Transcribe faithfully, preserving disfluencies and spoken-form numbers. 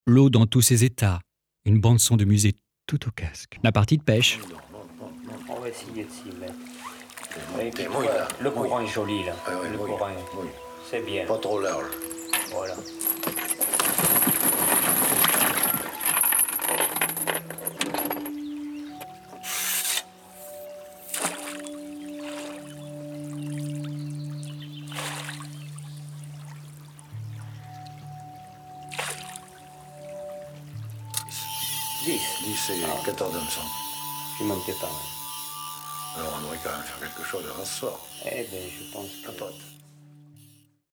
l'eau dans tous ses états, une bande-son de musée tout au casque. La partie de pêche. On va essayer de s'y mettre. Et puis, mouille, là. Le courant est joli, là. Ouais, ouais, le mouille, courant est... mouille. C'est bien. Pas trop large. Voilà. dix. dix et Ah. quatorze hameçons. Je manquais pas mal. Alors on devrait quand même faire quelque chose avant ce soir. Eh bien, je pense que... Capote.